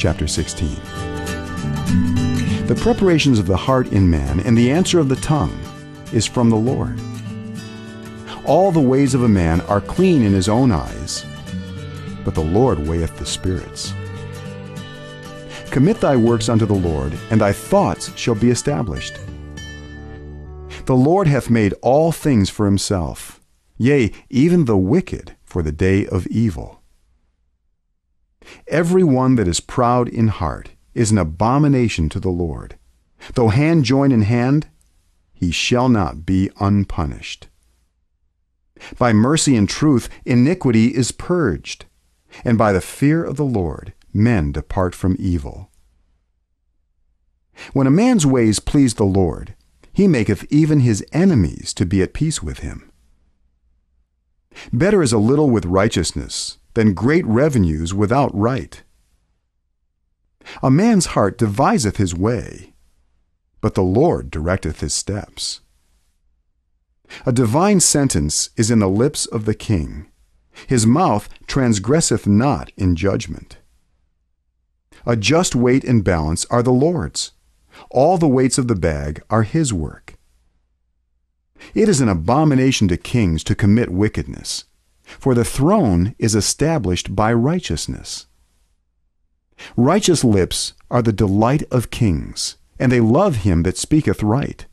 chapter 16. The preparations of the heart in man and the answer of the tongue is from the Lord. All the ways of a man are clean in his own eyes, but the Lord weigheth the spirits. Commit thy works unto the Lord, and thy thoughts shall be established. The Lord hath made all things for himself, yea, even the wicked for the day of evil. Every one that is proud in heart is an abomination to the Lord. Though hand join in hand, he shall not be unpunished. By mercy and truth iniquity is purged, and by the fear of the Lord men depart from evil. When a man's ways please the Lord, he maketh even his enemies to be at peace with him. Better is a little with righteousness than great revenues without right. A man's heart deviseth his way, but the Lord directeth his steps. A divine sentence is in the lips of the king. His mouth transgresseth not in judgment. A just weight and balance are the Lord's. All the weights of the bag are his work. It is an abomination to kings to commit wickedness, for the throne is established by righteousness. Righteous lips are the delight of kings, and they love him that speaketh right.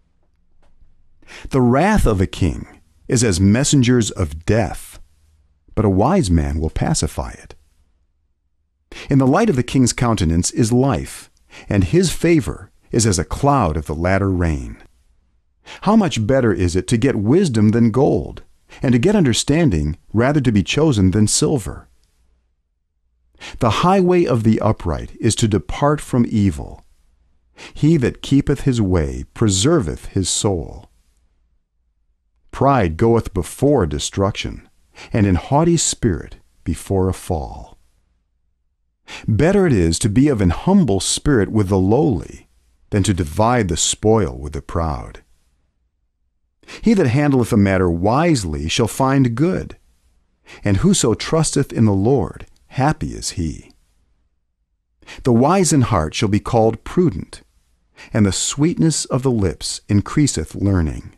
The wrath of a king is as messengers of death, but a wise man will pacify it. In the light of the king's countenance is life, and his favor is as a cloud of the latter rain. How much better is it to get wisdom than gold, and to get understanding rather to be chosen than silver? The highway of the upright is to depart from evil. He that keepeth his way preserveth his soul. Pride goeth before destruction, and an haughty spirit before a fall. Better it is to be of an humble spirit with the lowly than to divide the spoil with the proud. He that handleth a matter wisely shall find good, and whoso trusteth in the Lord, happy is he. The wise in heart shall be called prudent, and the sweetness of the lips increaseth learning.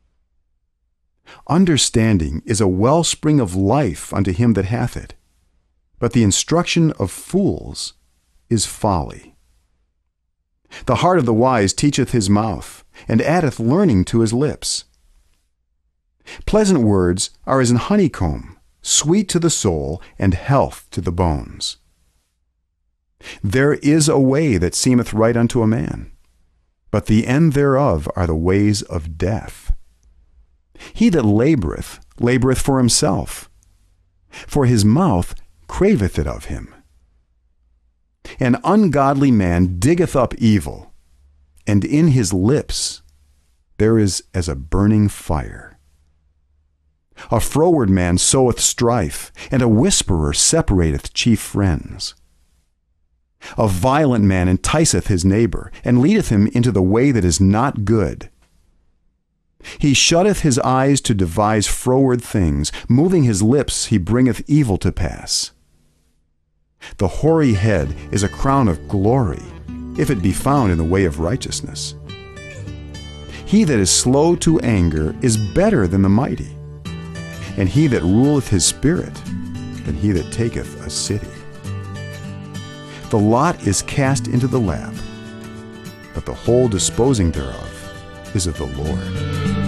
Understanding is a wellspring of life unto him that hath it, but the instruction of fools is folly. The heart of the wise teacheth his mouth, and addeth learning to his lips. Pleasant words are as an honeycomb, sweet to the soul, and health to the bones. There is a way that seemeth right unto a man, but the end thereof are the ways of death. He that laboureth, laboureth for himself, for his mouth craveth it of him. An ungodly man diggeth up evil, and in his lips there is as a burning fire. A froward man soweth strife, and a whisperer separateth chief friends. A violent man enticeth his neighbor, and leadeth him into the way that is not good. He shutteth his eyes to devise froward things, moving his lips he bringeth evil to pass. The hoary head is a crown of glory, if it be found in the way of righteousness. He that is slow to anger is better than the mighty, and he that ruleth his spirit than he that taketh a city. The lot is cast into the lap, but the whole disposing thereof is of the Lord.